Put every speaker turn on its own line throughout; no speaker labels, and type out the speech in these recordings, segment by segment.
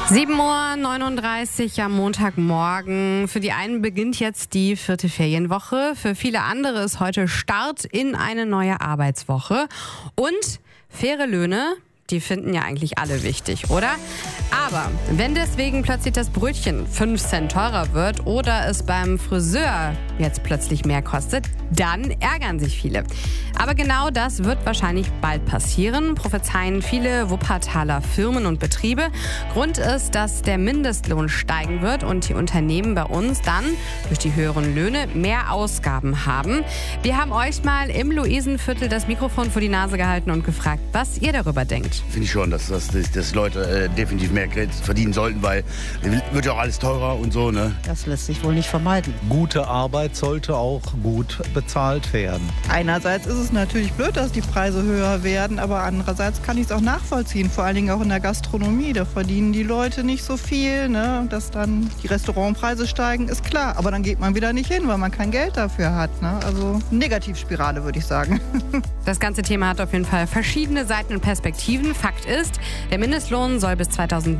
7:39 Uhr am Montagmorgen. Für die einen beginnt jetzt die 4. Ferienwoche. Für viele andere ist heute Start in eine neue Arbeitswoche. Und faire Löhne, die finden ja eigentlich alle wichtig, oder? Aber wenn deswegen plötzlich das Brötchen 5 Cent teurer wird oder es beim Friseur jetzt plötzlich mehr kostet, dann ärgern sich viele. Aber genau das wird wahrscheinlich bald passieren, prophezeien viele Wuppertaler Firmen und Betriebe. Grund ist, dass der Mindestlohn steigen wird und die Unternehmen bei uns dann durch die höheren Löhne mehr Ausgaben haben. Wir haben euch mal im Luisenviertel das Mikrofon vor die Nase gehalten und gefragt, was ihr darüber denkt.
Finde ich schon, dass Leute definitiv mehr Geld verdienen sollten, weil wird ja auch alles teurer und so, ne?
Das lässt sich wohl nicht vermeiden.
Gute Arbeit sollte auch gut bezahlt werden.
Einerseits ist es natürlich blöd, dass die Preise höher werden, aber andererseits kann ich es auch nachvollziehen, vor allen Dingen auch in der Gastronomie. Da verdienen die Leute nicht so viel, ne? Dass dann die Restaurantpreise steigen, ist klar. Aber dann geht man wieder nicht hin, weil man kein Geld dafür hat, ne? Also Negativspirale, würde ich sagen.
Das ganze Thema hat auf jeden Fall verschiedene Seiten und Perspektiven. Fakt ist, der Mindestlohn soll bis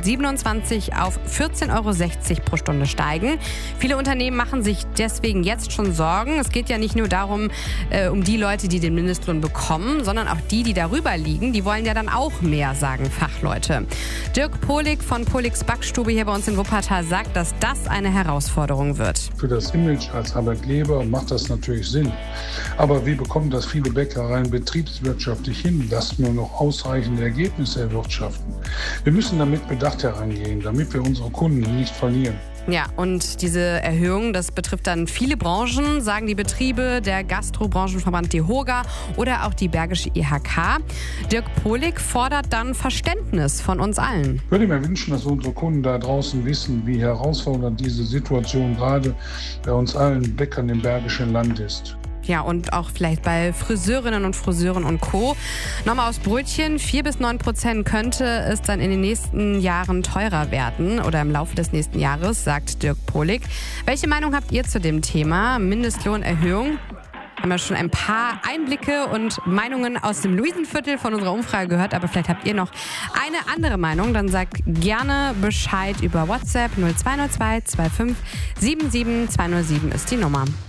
2027 auf 14,60 € pro Stunde steigen. Viele Unternehmen machen sich deswegen jetzt schon Sorgen. Es geht ja nicht nur darum, um die Leute, die den Mindestlohn bekommen, sondern auch die darüber liegen. Die wollen ja dann auch mehr, sagen Fachleute. Dirk Pohlig von Pohligs Backstube hier bei uns in Wuppertal sagt, dass das eine Herausforderung wird.
Für das Image als Arbeitgeber macht das natürlich Sinn. Aber wie bekommen das viele Bäckereien betriebswirtschaftlich hin, dass wir noch ausreichende Ergebnisse erwirtschaften? Wir müssen damit bedacht herangehen, damit wir unsere Kunden nicht verlieren.
Ja, und diese Erhöhung, das betrifft dann viele Branchen, sagen die Betriebe, der Gastrobranchenverband DEHOGA oder auch die Bergische IHK. Dirk Pohlig fordert dann Verständnis von uns allen.
Ich würde mir wünschen, dass unsere Kunden da draußen wissen, wie herausfordernd diese Situation gerade bei uns allen Bäckern im Bergischen Land ist.
Ja, und auch vielleicht bei Friseurinnen und Friseuren und Co. Nochmal aufs Brötchen, 4-9% könnte es dann in den nächsten Jahren teurer werden oder im Laufe des nächsten Jahres, sagt Dirk Pohlig. Welche Meinung habt ihr zu dem Thema Mindestlohnerhöhung? Haben wir schon ein paar Einblicke und Meinungen aus dem Luisenviertel von unserer Umfrage gehört, aber vielleicht habt ihr noch eine andere Meinung, dann sagt gerne Bescheid über WhatsApp 0202 25 77 207 ist die Nummer.